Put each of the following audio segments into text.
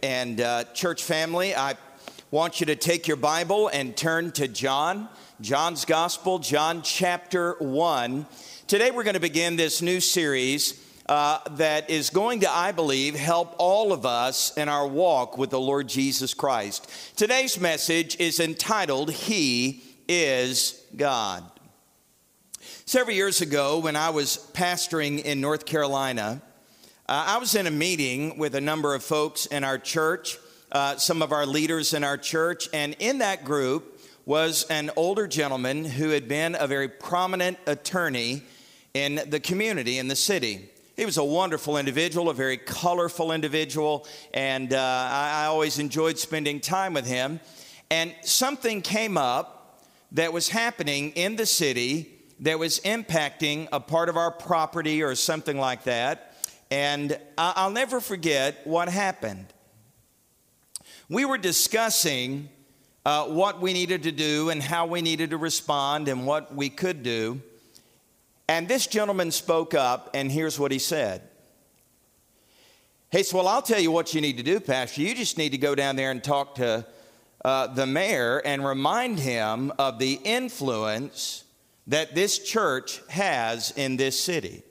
And church family, I want you to take your Bible and turn to John's Gospel, John chapter 1. Today we're going to begin this new series that is going to, I believe, help all of us in our walk with the Lord Jesus Christ. Today's message is entitled, He is God. Several years ago, when I was pastoring in North Carolina, I was in a meeting with a number of folks in our church, some of our leaders in our church, and in that group was an older gentleman who had been a very prominent attorney in the community, in the city. He was a wonderful individual, a very colorful individual, and I always enjoyed spending time with him. And something came up that was happening in the city that was impacting a part of our property or something like that. And I'll never forget what happened. We were discussing what we needed to do and how we needed to respond and what we could do. And this gentleman spoke up, and here's what he said. He said, well, I'll tell you what you need to do, Pastor. You just need to go down there and talk to the mayor and remind him of the influence that this church has in this city.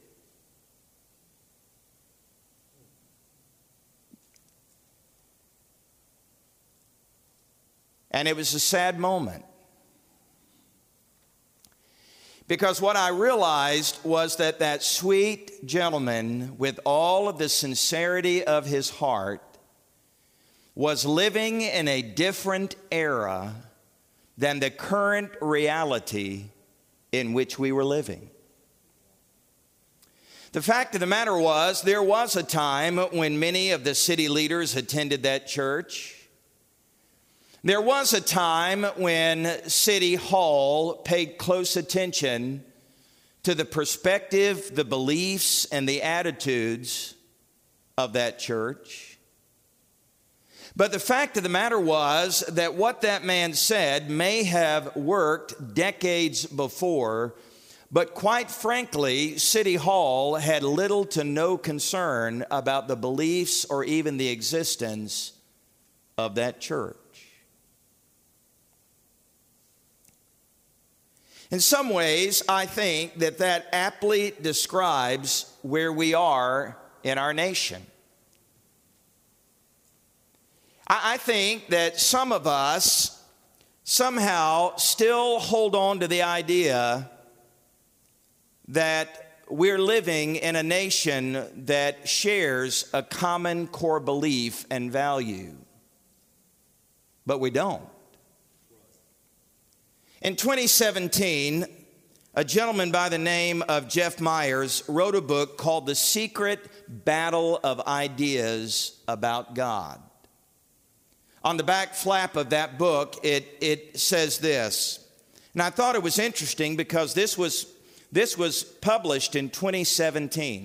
And it was a sad moment. Because what I realized was that sweet gentleman, with all of the sincerity of his heart, was living in a different era than the current reality in which we were living. The fact of the matter was, there was a time when many of the city leaders attended that church. There was a time when City Hall paid close attention to the perspective, the beliefs, and the attitudes of that church. But the fact of the matter was that what that man said may have worked decades before, but quite frankly, City Hall had little to no concern about the beliefs or even the existence of that church. In some ways, I think that aptly describes where we are in our nation. I think that some of us somehow still hold on to the idea that we're living in a nation that shares a common core belief and value. But we don't. In 2017, a gentleman by the name of Jeff Myers wrote a book called The Secret Battle of Ideas About God. On the back flap of that book, it says this. And I thought it was interesting because this was published in 2017.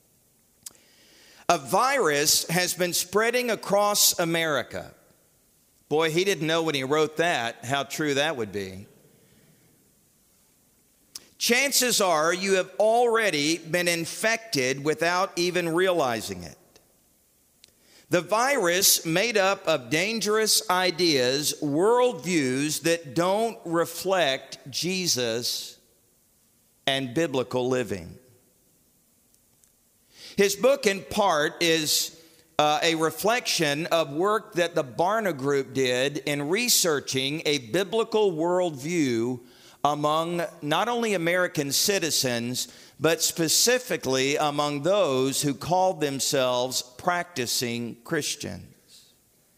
A virus has been spreading across America. Boy, he didn't know when he wrote that how true that would be. Chances are you have already been infected without even realizing it. The virus made up of dangerous ideas, worldviews that don't reflect Jesus and biblical living. His book, in part, is a reflection of work that the Barna Group did in researching a biblical worldview among not only American citizens, but specifically among those who called themselves practicing Christians.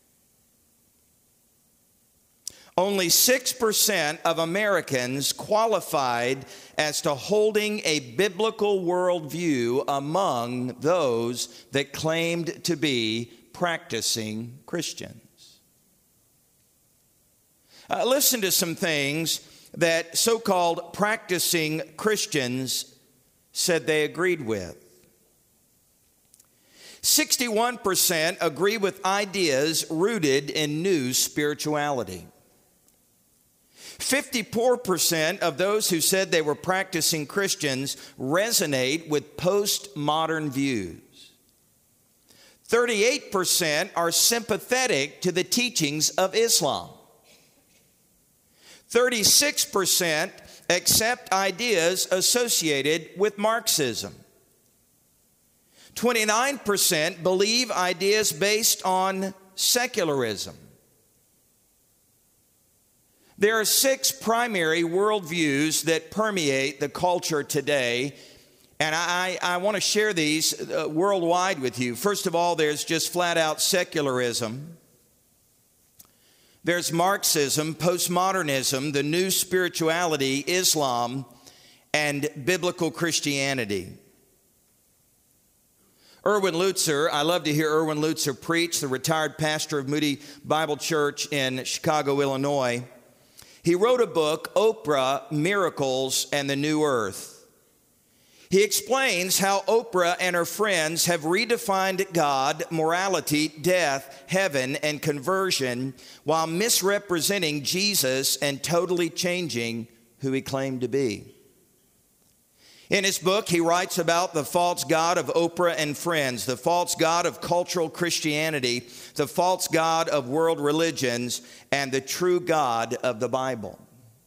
Only 6% of Americans qualified as to holding a biblical worldview among those that claimed to be practicing Christians. Listen to some things that so-called practicing Christians said they agreed with. 61% agree with ideas rooted in new spirituality. 54% of those who said they were practicing Christians resonate with postmodern views. 38% are sympathetic to the teachings of Islam. 36% accept ideas associated with Marxism. 29% believe ideas based on secularism. There are 6 primary worldviews that permeate the culture today, and I want to share these worldwide with you. First of all, there's just flat out secularism. There's Marxism, postmodernism, the new spirituality, Islam, and biblical Christianity. Erwin Lutzer, I love to hear Erwin Lutzer preach, the retired pastor of Moody Bible Church in Chicago, Illinois. He wrote a book, Oprah, Miracles, and the New Earth. He explains how Oprah and her friends have redefined God, morality, death, heaven, and conversion while misrepresenting Jesus and totally changing who he claimed to be. In his book, he writes about the false god of Oprah and friends, the false god of cultural Christianity, the false god of world religions, and the true God of the Bible.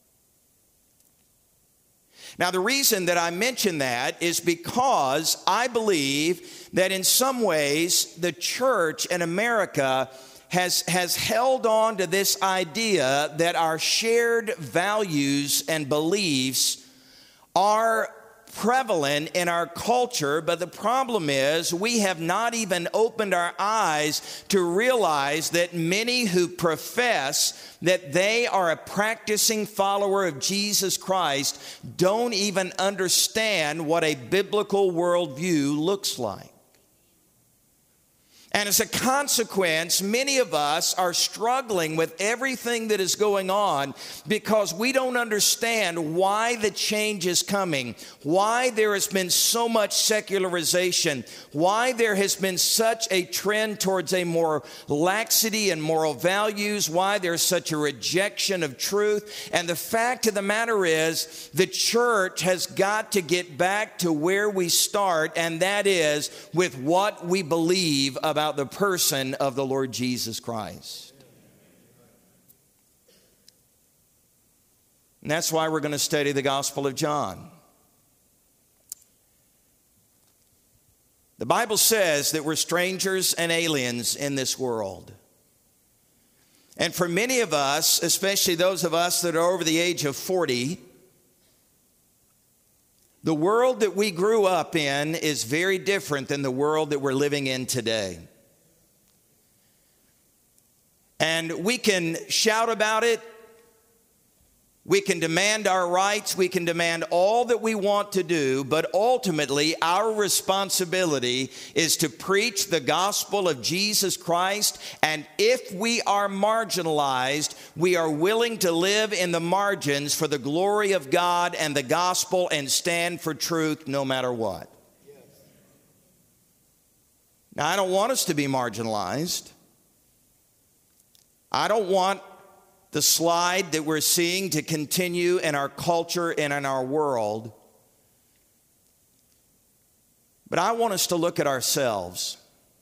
Now, the reason that I mention that is because I believe that in some ways the church in America has held on to this idea that our shared values and beliefs are prevalent in our culture, but the problem is we have not even opened our eyes to realize that many who profess that they are a practicing follower of Jesus Christ don't even understand what a biblical worldview looks like. And as a consequence, many of us are struggling with everything that is going on because we don't understand why the change is coming, why there has been so much secularization, why there has been such a trend towards a more laxity in moral values, why there's such a rejection of truth. And the fact of the matter is, the church has got to get back to where we start, and that is with what we believe about the person of the Lord Jesus Christ. And that's why we're going to study the Gospel of John. The Bible says that we're strangers and aliens in this world. And for many of us, especially those of us that are over the age of 40, the world that we grew up in is very different than the world that we're living in today. And we can shout about it. We can demand our rights. We can demand all that we want to do. But ultimately, our responsibility is to preach the gospel of Jesus Christ. And if we are marginalized, we are willing to live in the margins for the glory of God and the gospel and stand for truth no matter what. Now, I don't want us to be marginalized. I don't want the slide that we're seeing to continue in our culture and in our world. But I want us to look at ourselves.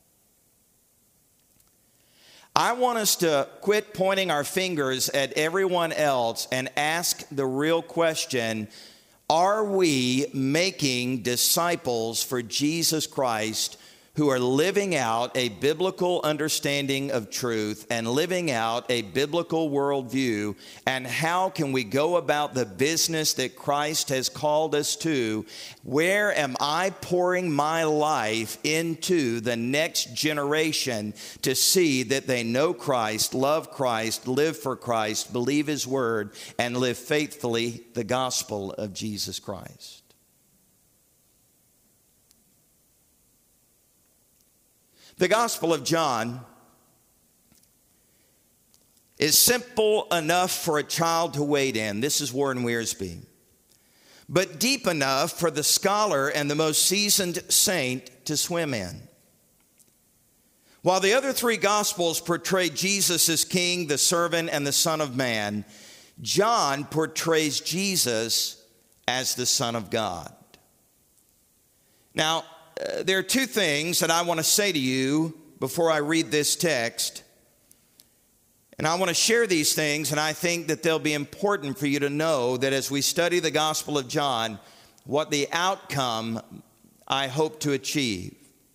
I want us to quit pointing our fingers at everyone else and ask the real question, are we making disciples for Jesus Christ who are living out a biblical understanding of truth and living out a biblical worldview? And how can we go about the business that Christ has called us to? Where am I pouring my life into the next generation to see that they know Christ, love Christ, live for Christ, believe His word, and live faithfully the gospel of Jesus Christ? The Gospel of John is simple enough for a child to wade in. This is Warren Wiersbe. But deep enough for the scholar and the most seasoned saint to swim in. While the other 3 Gospels portray Jesus as King, the servant, and the Son of Man, John portrays Jesus as the Son of God. Now, there are 2 things that I want to say to you before I read this text. And I want to share these things, and I think that they'll be important for you to know that as we study the Gospel of John, what the outcome I hope to achieve.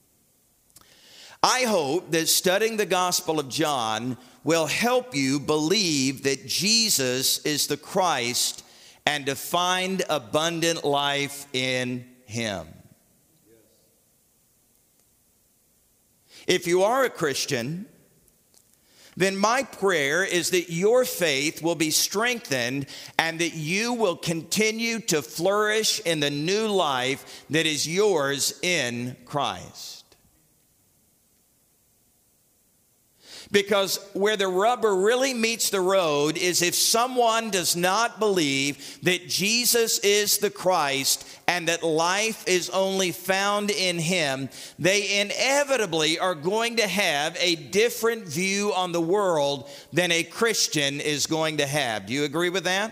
I hope that studying the Gospel of John will help you believe that Jesus is the Christ and to find abundant life in Him. If you are a Christian, then my prayer is that your faith will be strengthened and that you will continue to flourish in the new life that is yours in Christ. Because where the rubber really meets the road is if someone does not believe that Jesus is the Christ and that life is only found in Him, they inevitably are going to have a different view on the world than a Christian is going to have. Do you agree with that?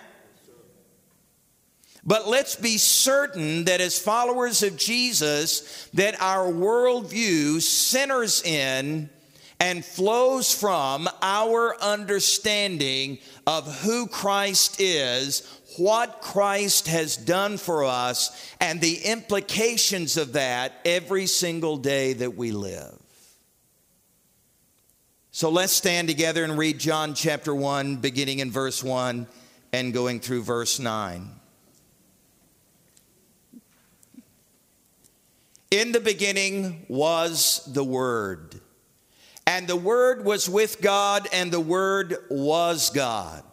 But let's be certain that as followers of Jesus, that our worldview centers in and flows from our understanding of who Christ is, what Christ has done for us, and the implications of that every single day that we live. So let's stand together and read John chapter 1, beginning in verse 1 and going through verse 9. In the beginning was the Word. And the Word was with God, and the Word was God.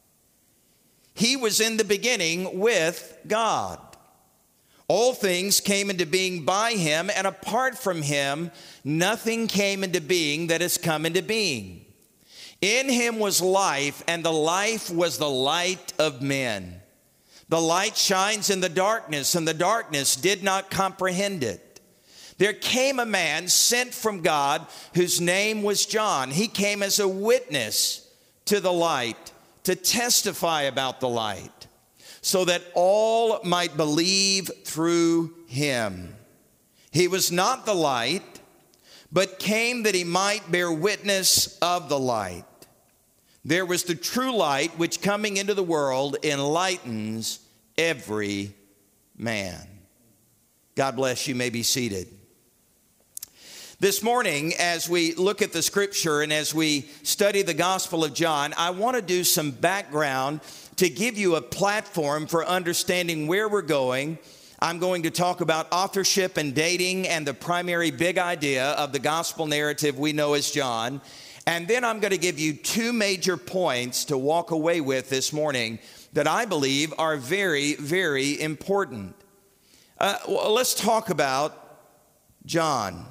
He was in the beginning with God. All things came into being by Him, and apart from Him, nothing came into being that has come into being. In Him was life, and the life was the light of men. The light shines in the darkness, and the darkness did not comprehend it. There came a man sent from God whose name was John. He came as a witness to the light, to testify about the light, so that all might believe through him. He was not the light, but came that he might bear witness of the light. There was the true light, which coming into the world enlightens every man. God bless you. You may be seated. This morning, as we look at the scripture and as we study the Gospel of John, I want to do some background to give you a platform for understanding where we're going. I'm going to talk about authorship and dating and the primary big idea of the gospel narrative we know as John. And then I'm going to give you two major points to walk away with this morning that I believe are very, very important. Let's talk about John.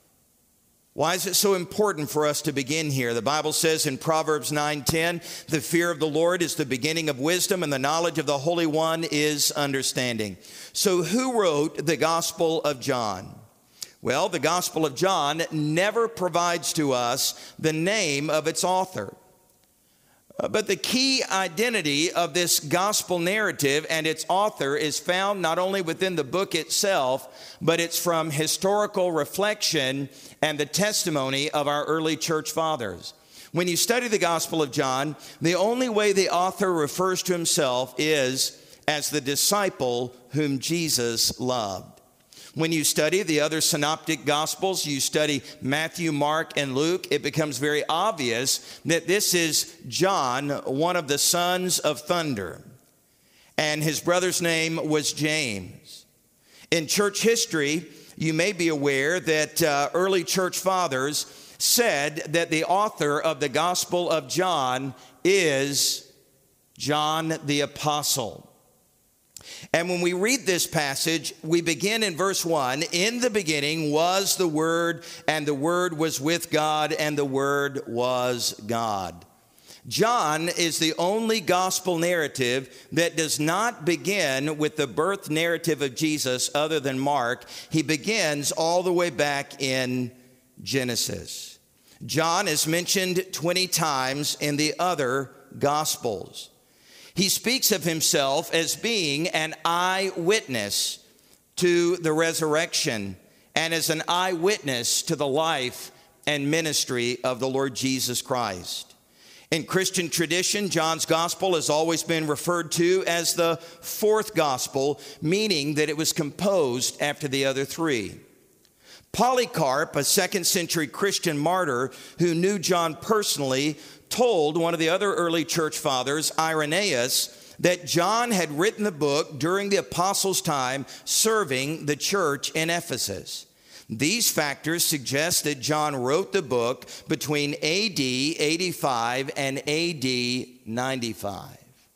Why is it so important for us to begin here? The Bible says in Proverbs 9:10, the fear of the Lord is the beginning of wisdom, and the knowledge of the Holy One is understanding. So who wrote the Gospel of John? Well, the Gospel of John never provides to us the name of its author. But the key identity of this gospel narrative and its author is found not only within the book itself, but it's from historical reflection and the testimony of our early church fathers. When you study the Gospel of John, the only way the author refers to himself is as the disciple whom Jesus loved. When you study the other synoptic gospels, you study Matthew, Mark, and Luke, it becomes very obvious that this is John, one of the sons of thunder. And his brother's name was James. In church history, you may be aware that early church fathers said that the author of the Gospel of John is John the Apostle. And when we read this passage, we begin in verse 1. In the beginning was the Word, and the Word was with God, and the Word was God. John is the only gospel narrative that does not begin with the birth narrative of Jesus other than Mark. He begins all the way back in Genesis. John is mentioned 20 times in the other gospels. He speaks of himself as being an eyewitness to the resurrection and as an eyewitness to the life and ministry of the Lord Jesus Christ. In Christian tradition, John's gospel has always been referred to as the fourth gospel, meaning that it was composed after the other three. Polycarp, a second century Christian martyr who knew John personally, told one of the other early church fathers, Irenaeus, that John had written the book during the apostles' time serving the church in Ephesus. These factors suggest that John wrote the book between AD 85 and AD 95.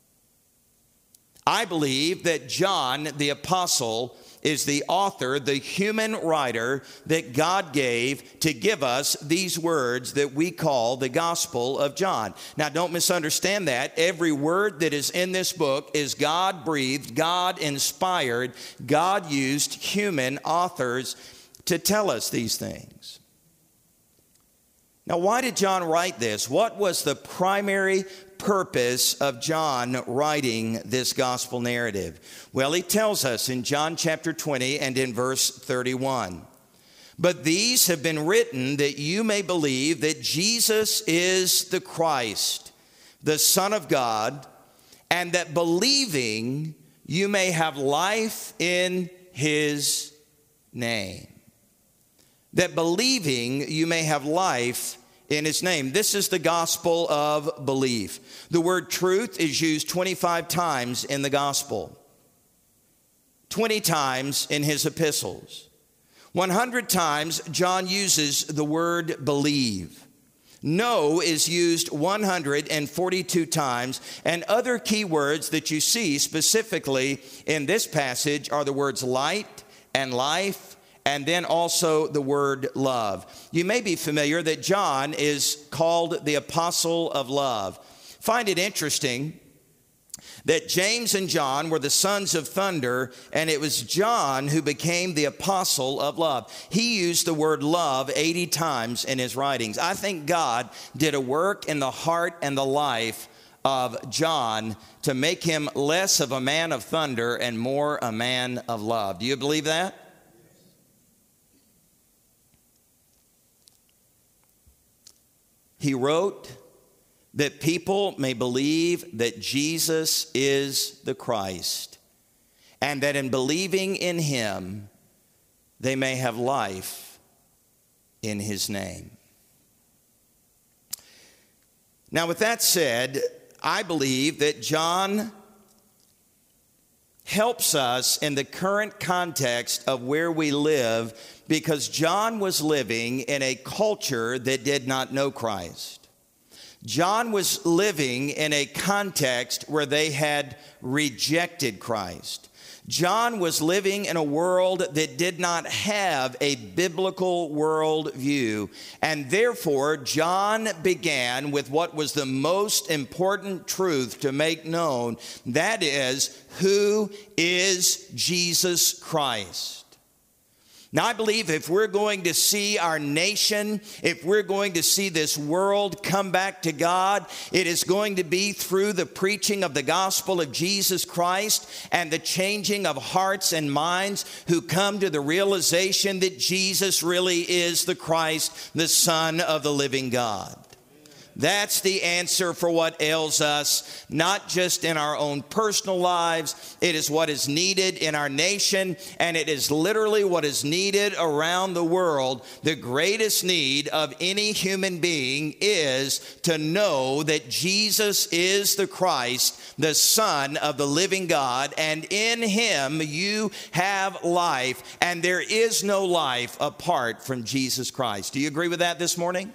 I believe that John the apostle is the author, the human writer that God gave to give us these words that we call the Gospel of John. Now, don't misunderstand that. Every word that is in this book is God-breathed, God-inspired, God-used human authors to tell us these things. Now, why did John write this? What was the primary purpose of John writing this gospel narrative? Well, he tells us in John chapter 20 and in verse 31. But these have been written that you may believe that Jesus is the Christ, the Son of God, and that believing you may have life in his name. That believing you may have life in his name. This is the gospel of belief. The word truth is used 25 times in the gospel, 20 times in his epistles. 100 times John uses the word believe. Know is used 142 times, and other key words that you see specifically in this passage are the words light and life, and then also the word love. You may be familiar that John is called the apostle of love. Find it interesting that James and John were the sons of thunder, and it was John who became the apostle of love. He used the word love 80 times in his writings. I think God did a work in the heart and the life of John to make him less of a man of thunder and more a man of love. Do you believe that? He wrote that people may believe that Jesus is the Christ, and that in believing in him, they may have life in his name. Now, with that said, I believe that John helps us in the current context of where we live, because John was living in a culture that did not know Christ. John was living in a context where they had rejected Christ. John was living in a world that did not have a biblical worldview, and therefore John began with what was the most important truth to make known, that is, who is Jesus Christ? Now, I believe if we're going to see our nation, if we're going to see this world come back to God, it is going to be through the preaching of the gospel of Jesus Christ and the changing of hearts and minds who come to the realization that Jesus really is the Christ, the Son of the living God. That's the answer for what ails us, not just in our own personal lives. It is what is needed in our nation, and it is literally what is needed around the world. The greatest need of any human being is to know that Jesus is the Christ, the Son of the living God, and in him you have life, and there is no life apart from Jesus Christ. Do you agree with that this morning?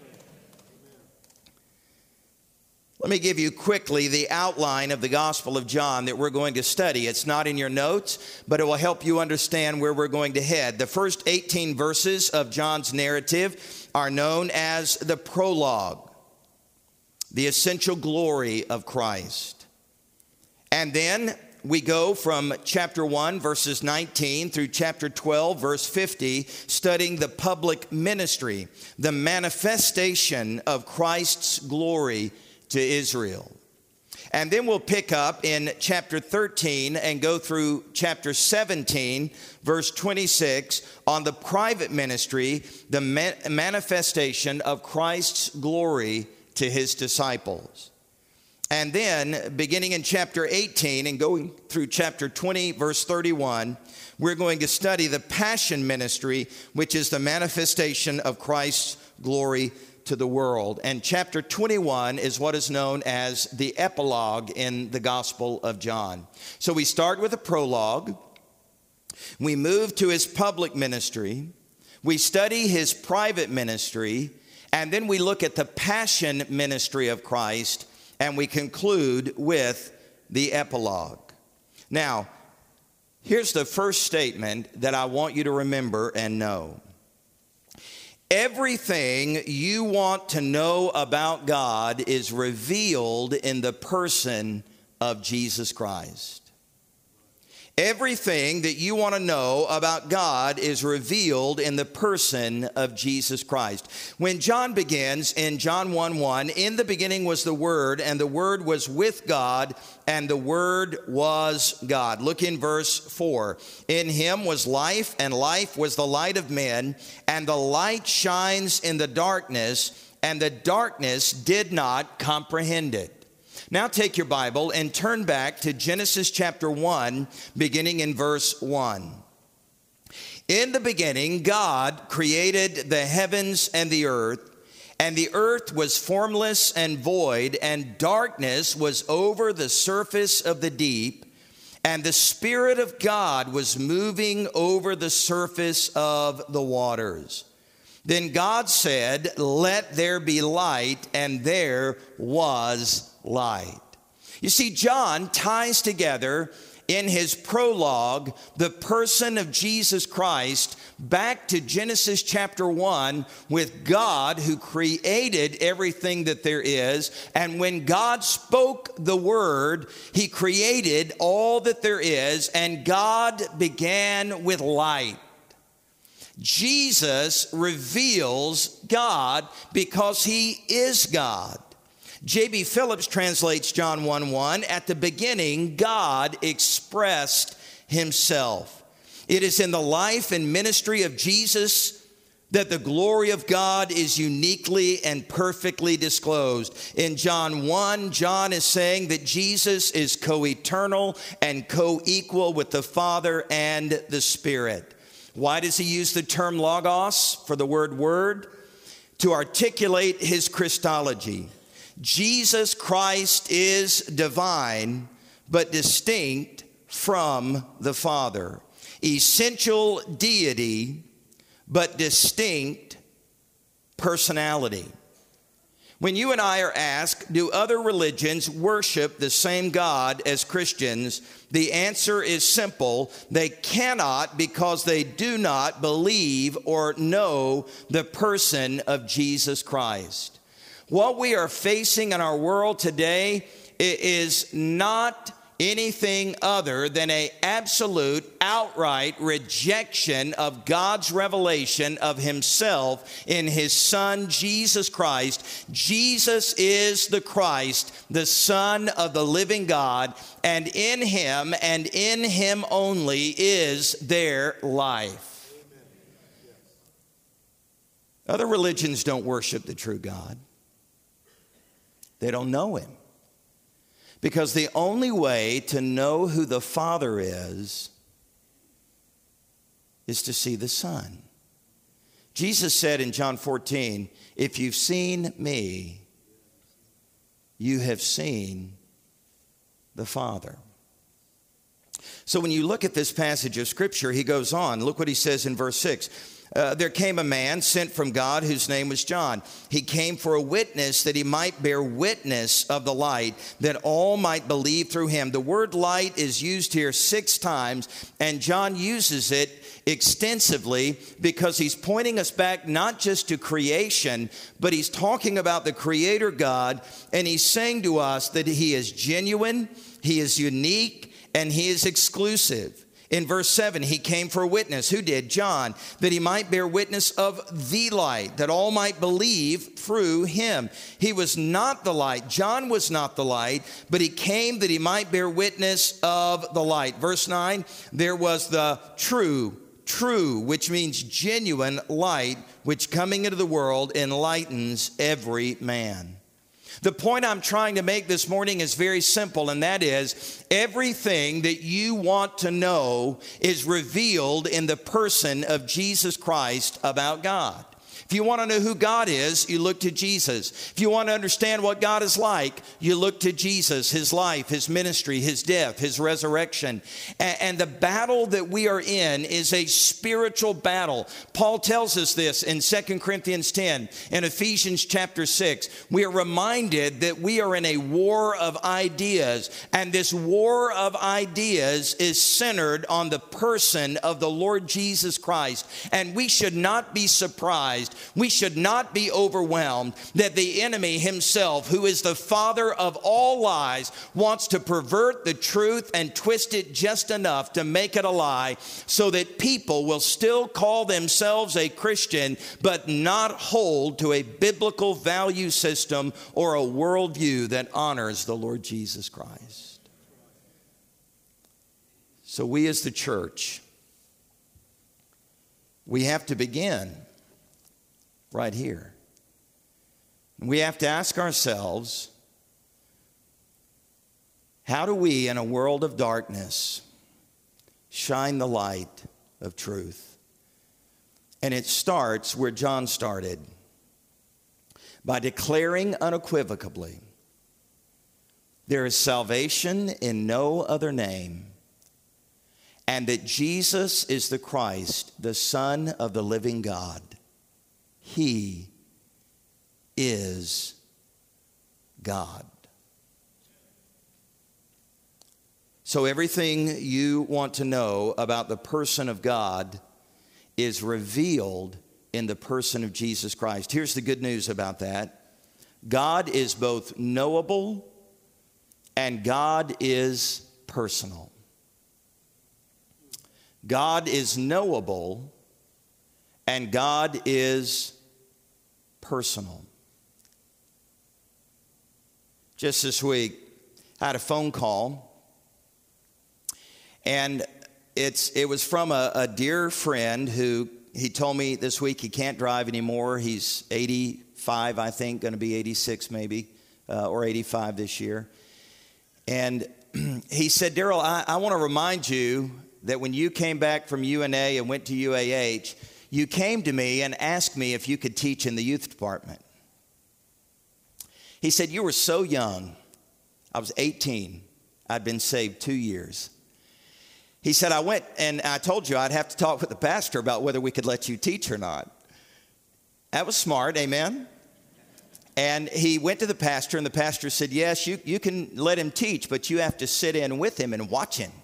Let me give you quickly the outline of the Gospel of John that we're going to study. It's not in your notes, but it will help you understand where we're going to head. The first 18 verses of John's narrative are known as the prologue, the essential glory of Christ. And then we go from chapter 1, verses 19 through chapter 12, verse 50, studying the public ministry, the manifestation of Christ's glory to Israel. And then we'll pick up in chapter 13 and go through chapter 17, verse 26, on the private ministry, the manifestation of Christ's glory to his disciples. And then, beginning in chapter 18 and going through chapter 20, verse 31, we're going to study the passion ministry, which is the manifestation of Christ's glory to the world. And chapter 21 is what is known as the epilogue in the Gospel of John. So we start with a prologue. We move to his public ministry. We study his private ministry. And then we look at the passion ministry of Christ. And we conclude with the epilogue. Now, here's the first statement that I want you to remember and know. Everything you want to know about God is revealed in the person of Jesus Christ. Everything that you want to know about God is revealed in the person of Jesus Christ. When John begins in John 1:1, in the beginning was the Word, and the Word was with God, and the Word was God. Look in verse 4. In him was life, and life was the light of men, and the light shines in the darkness, and the darkness did not comprehend it. Now take your Bible and turn back to Genesis chapter 1, beginning in verse 1. In the beginning, God created the heavens and the earth was formless and void, and darkness was over the surface of the deep, and the Spirit of God was moving over the surface of the waters. Then God said, "Let there be light," and there was light. You see, John ties together in his prologue the person of Jesus Christ back to Genesis chapter 1 with God who created everything that there is. And when God spoke the word, he created all that there is, and God began with light. Jesus reveals God because he is God. J.B. Phillips translates John 1:1, at the beginning, God expressed himself. It is in the life and ministry of Jesus that the glory of God is uniquely and perfectly disclosed. In John 1, John is saying that Jesus is co-eternal and co-equal with the Father and the Spirit. Why does he use the term logos for the word? To articulate his Christology. Jesus Christ is divine, but distinct from the Father. Essential deity, but distinct personality. When you and I are asked, do other religions worship the same God as Christians? The answer is simple. They cannot, because they do not believe or know the person of Jesus Christ. What we are facing in our world today is not anything other than an absolute, outright rejection of God's revelation of himself in his Son, Jesus Christ. Jesus is the Christ, the Son of the living God, and in him only is there life. Other religions don't worship the true God. They don't know him. Because the only way to know who the Father is to see the Son. Jesus said in John 14, if you've seen me, you have seen the Father. So when you look at this passage of Scripture, he goes on. Look what he says in verse 6. There came a man sent from God whose name was John. He came for a witness that he might bear witness of the light, that all might believe through him. The word light is used here 6 times, and John uses it extensively because he's pointing us back not just to creation, but he's talking about the Creator God, and he's saying to us that he is genuine, he is unique, and he is exclusive. In verse 7, he came for a witness. Who did? John, that he might bear witness of the light, that all might believe through him. He was not the light. John was not the light, but he came that he might bear witness of the light. Verse 9, there was the true, which means genuine light, which coming into the world enlightens every man. The point I'm trying to make this morning is very simple, and that is everything that you want to know is revealed in the person of Jesus Christ about God. If you want to know who God is, you look to Jesus. If you want to understand what God is like, you look to Jesus, his life, his ministry, his death, his resurrection. And the battle that we are in is a spiritual battle. Paul tells us this in 2 Corinthians 10 and Ephesians chapter 6. We are reminded that we are in a war of ideas, and this war of ideas is centered on the person of the Lord Jesus Christ. And we should not be surprised. We should not be overwhelmed that the enemy himself, who is the father of all lies, wants to pervert the truth and twist it just enough to make it a lie so that people will still call themselves a Christian but not hold to a biblical value system or a worldview that honors the Lord Jesus Christ. So we as the church, we have to begin right here. We have to ask ourselves, how do we in a world of darkness shine the light of truth? And it starts where John started, by declaring unequivocally, there is salvation in no other name, and that Jesus is the Christ, the Son of the living God. He is God. So everything you want to know about the person of God is revealed in the person of Jesus Christ. Here's the good news about that. God is both knowable and God is personal. God is knowable and God is personal. Just this week, I had a phone call, and it was from a dear friend who, he told me this week he can't drive anymore. He's 85, I think, going to be 86 maybe, or 85 this year. And he said, Daryl, I want to remind you that when you came back from UNA and went to UAH, you came to me and asked me if you could teach in the youth department. He said, you were so young. I was 18. I'd been saved 2 years. He said, I went and I told you I'd have to talk with the pastor about whether we could let you teach or not. That was smart, amen? And he went to the pastor, and the pastor said, yes, you can let him teach, but you have to sit in with him and watch him.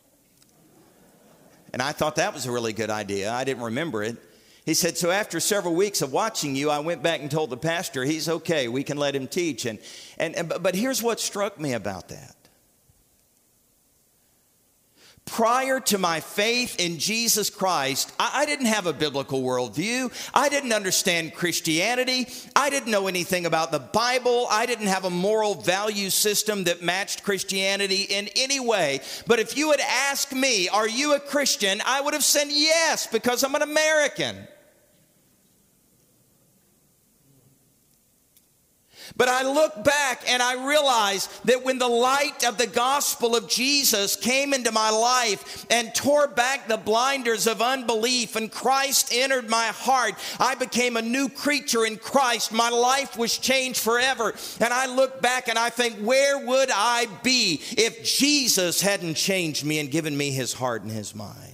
And I thought that was a really good idea. I didn't remember it. He said, so after several weeks of watching you, I went back and told the pastor, he's okay, we can let him teach. But here's what struck me about that. Prior to my faith in Jesus Christ, I didn't have a biblical worldview. I didn't understand Christianity. I didn't know anything about the Bible. I didn't have a moral value system that matched Christianity in any way. But if you had asked me, are you a Christian? I would have said yes, because I'm an American. But I look back and I realize that when the light of the gospel of Jesus came into my life and tore back the blinders of unbelief and Christ entered my heart, I became a new creature in Christ. My life was changed forever. And I look back and I think, where would I be if Jesus hadn't changed me and given me his heart and his mind?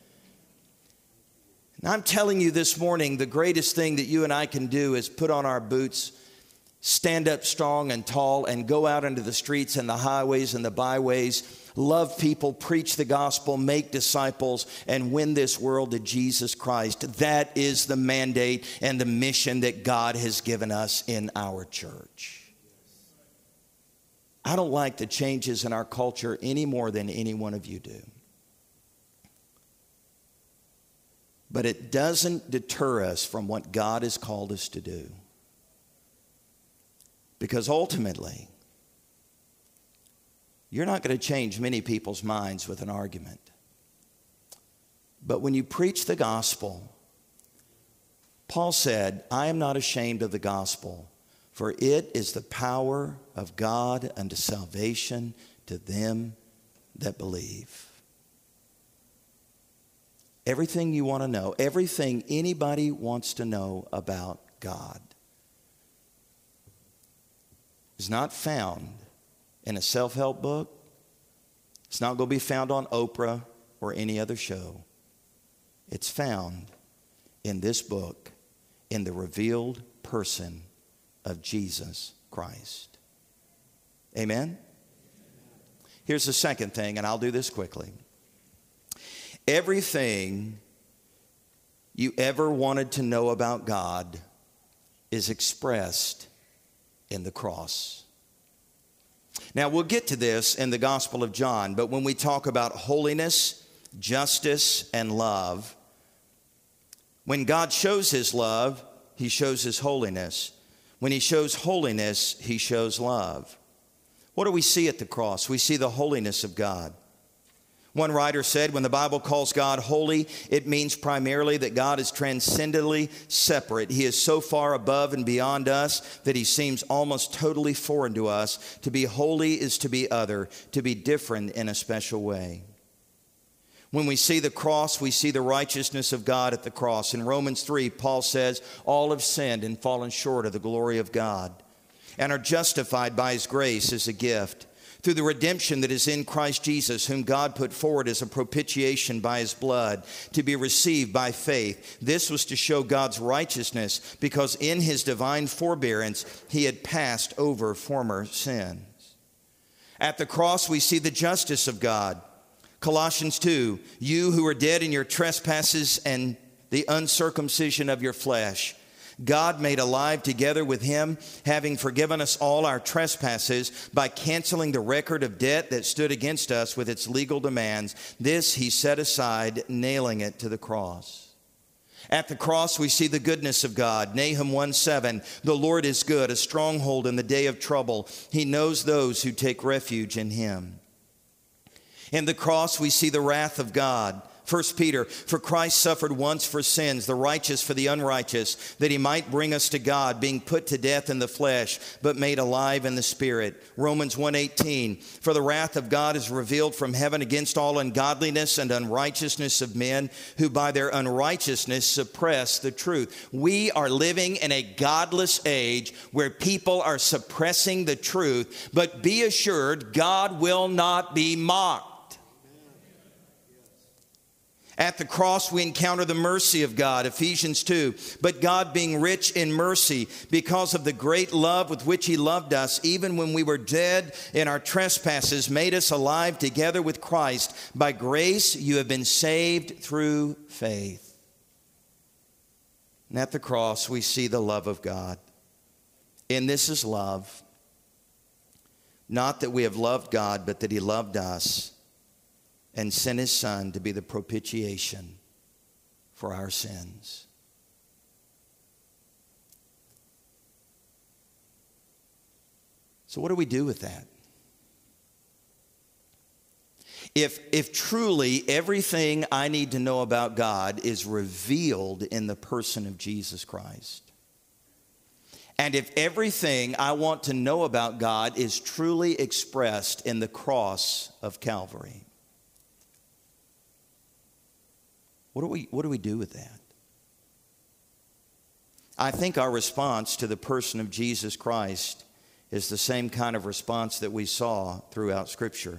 And I'm telling you this morning, the greatest thing that you and I can do is put on our boots, stand up strong and tall, and go out into the streets and the highways and the byways, love people, preach the gospel, make disciples, and win this world to Jesus Christ. That is the mandate and the mission that God has given us in our church. I don't like the changes in our culture any more than any one of you do. But it doesn't deter us from what God has called us to do. Because ultimately, you're not going to change many people's minds with an argument. But when you preach the gospel, Paul said, I am not ashamed of the gospel, for it is the power of God unto salvation to them that believe. Everything you want to know, everything anybody wants to know about God is not found in a self-help book. It's not going to be found on Oprah or any other show. It's found in this book, in the revealed person of Jesus Christ. Amen? Here's the second thing, and I'll do this quickly. Everything you ever wanted to know about God is expressed in the cross. Now, we'll get to this in the Gospel of John, but when we talk about holiness, justice, and love, when God shows his love, he shows his holiness. When he shows holiness, he shows love. What do we see at the cross? We see the holiness of God. One writer said, when the Bible calls God holy, it means primarily that God is transcendently separate. He is so far above and beyond us that he seems almost totally foreign to us. To be holy is to be other, to be different in a special way. When we see the cross, we see the righteousness of God at the cross. In Romans 3, Paul says, all have sinned and fallen short of the glory of God and are justified by his grace as a gift through the redemption that is in Christ Jesus, whom God put forward as a propitiation by his blood to be received by faith. This was to show God's righteousness, because in his divine forbearance he had passed over former sins. At the cross, we see the justice of God. Colossians 2, you who are dead in your trespasses and the uncircumcision of your flesh, God made alive together with him, having forgiven us all our trespasses by canceling the record of debt that stood against us with its legal demands. This he set aside, nailing it to the cross. At the cross, we see the goodness of God. Nahum 1:7, the Lord is good, a stronghold in the day of trouble. He knows those who take refuge in him. In the cross, we see the wrath of God. 1 Peter, for Christ suffered once for sins, the righteous for the unrighteous, that he might bring us to God, being put to death in the flesh, but made alive in the Spirit. Romans 1:18, for the wrath of God is revealed from heaven against all ungodliness and unrighteousness of men, who by their unrighteousness suppress the truth. We are living in a godless age where people are suppressing the truth, but be assured, God will not be mocked. At the cross, we encounter the mercy of God, Ephesians 2. But God, being rich in mercy, because of the great love with which he loved us, even when we were dead in our trespasses, made us alive together with Christ. By grace, you have been saved through faith. And at the cross, we see the love of God. And this is love. Not that we have loved God, but that he loved us and sent his Son to be the propitiation for our sins. So what do we do with that? If truly everything I need to know about God is revealed in the person of Jesus Christ, and if everything I want to know about God is truly expressed in the cross of Calvary, what do we do with that? I think our response to the person of Jesus Christ is the same kind of response that we saw throughout Scripture.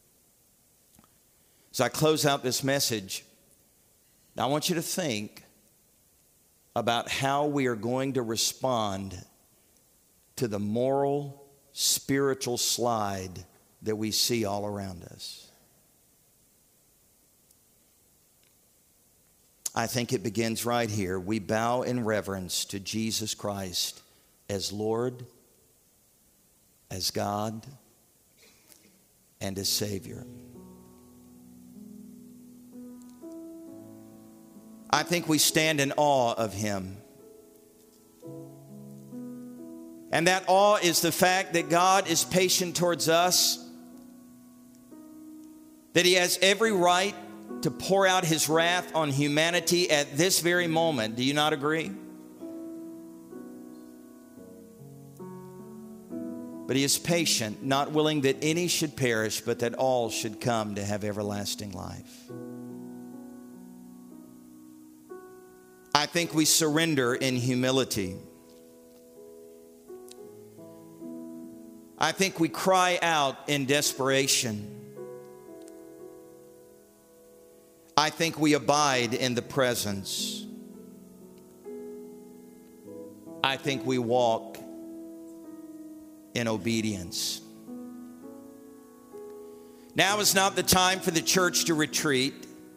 As I close out this message, I want you to think about how we are going to respond to the moral, spiritual slide that we see all around us. I think it begins right here. We bow in reverence to Jesus Christ as Lord, as God, and as Savior. I think we stand in awe of him. And that awe is the fact that God is patient towards us, that he has every right to pour out his wrath on humanity at this very moment. Do you not agree? But he is patient, not willing that any should perish, but that all should come to have everlasting life. I think we surrender in humility. I think we cry out in desperation. I think we abide in the presence. I think we walk in obedience. Now is not the time for the church to retreat.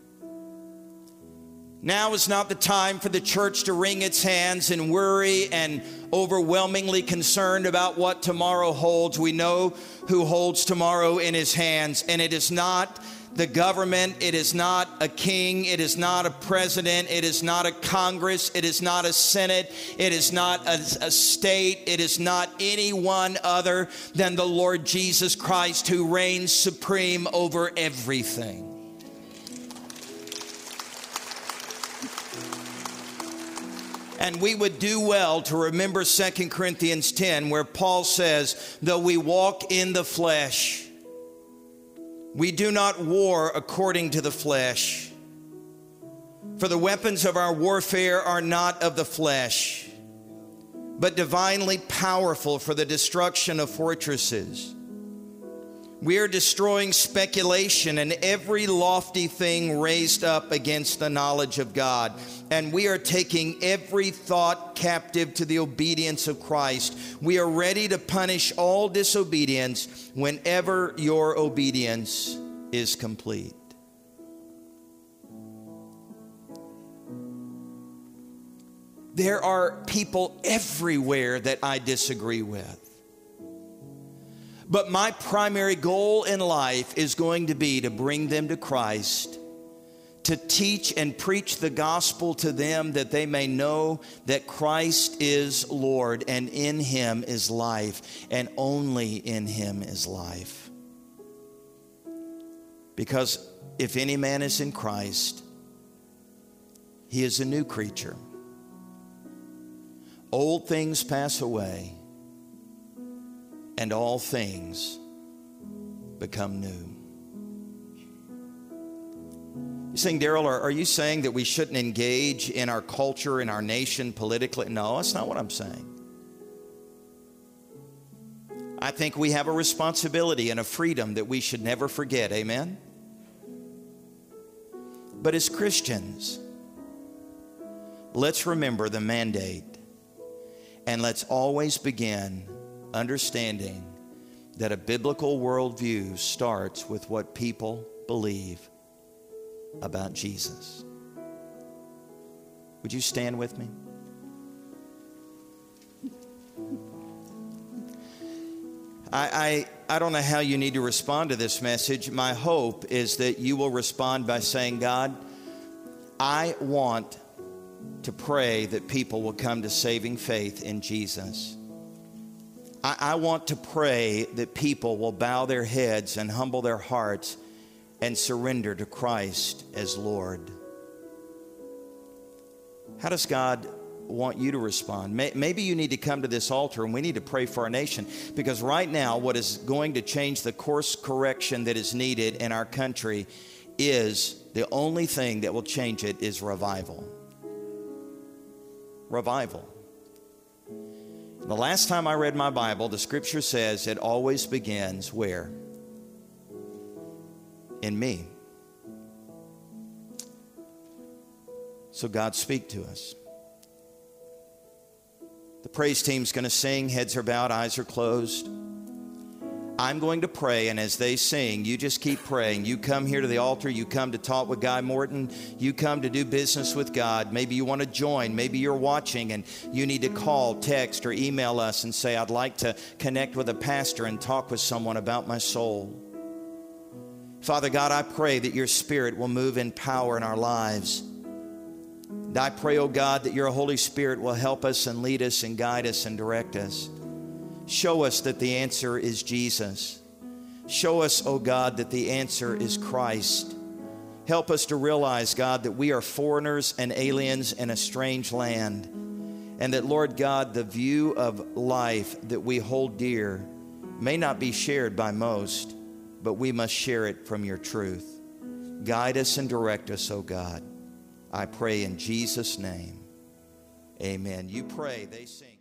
Now is not the time for the church to wring its hands and worry and overwhelmingly concerned about what tomorrow holds. We know who holds tomorrow in his hands, and it is not the government, it is not a king, it is not a president, it is not a Congress, it is not a Senate, it is not a state, it is not anyone other than the Lord Jesus Christ, who reigns supreme over everything. And we would do well to remember 2 Corinthians 10, where Paul says, though we walk in the flesh, we do not war according to the flesh. For the weapons of our warfare are not of the flesh, but divinely powerful for the destruction of fortresses. We are destroying speculation and every lofty thing raised up against the knowledge of God. And we are taking every thought captive to the obedience of Christ. We are ready to punish all disobedience whenever your obedience is complete. There are people everywhere that I disagree with. But my primary goal in life is going to be to bring them to Christ, to teach and preach the gospel to them, that they may know that Christ is Lord, and in him is life, and only in him is life. Because if any man is in Christ, he is a new creature. Old things pass away, and all things become new. You're saying, Daryl, are you saying that we shouldn't engage in our culture, in our nation politically? No, that's not what I'm saying. I think we have a responsibility and a freedom that we should never forget. Amen? But as Christians, let's remember the mandate, and let's always begin understanding that a biblical worldview starts with what people believe about Jesus. Would you stand with me? I don't know how you need to respond to this message. My hope is that you will respond by saying, God, I want to pray that people will come to saving faith in Jesus. I want to pray that people will bow their heads and humble their hearts and surrender to Christ as Lord. How does God want you to respond? Maybe you need to come to this altar and we need to pray for our nation, because right now what is going to change the course correction that is needed in our country is the only thing that will change it is revival. Revival. The last time I read my Bible, the scripture says it always begins where? In me. So God, speak to us. The praise team's going to sing, heads are bowed, eyes are closed. I'm going to pray, and as they sing, you just keep praying. You come here to the altar, you come to talk with Guy Morton, you come to do business with God. Maybe you want to join, maybe you're watching and you need to call, text, or email us and say, I'd like to connect with a pastor and talk with someone about my soul. Father God, I pray that your Spirit will move in power in our lives. And I pray, oh God, that your Holy Spirit will help us and lead us and guide us and direct us. Show us that the answer is Jesus. Show us, oh God, that the answer is Christ. Help us to realize, God, that we are foreigners and aliens in a strange land. And that, Lord God, the view of life that we hold dear may not be shared by most, but we must share it from your truth. Guide us and direct us, oh God. I pray in Jesus' name. Amen. You pray, they sing.